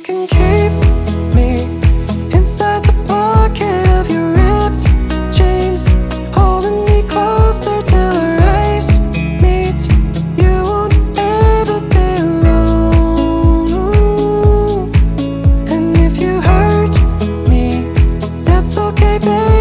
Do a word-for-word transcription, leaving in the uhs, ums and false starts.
can keep me inside the pocket of your ripped jeans, holding me closer till our eyes meet. You won't ever be alone. And if you hurt me, that's okay, babe.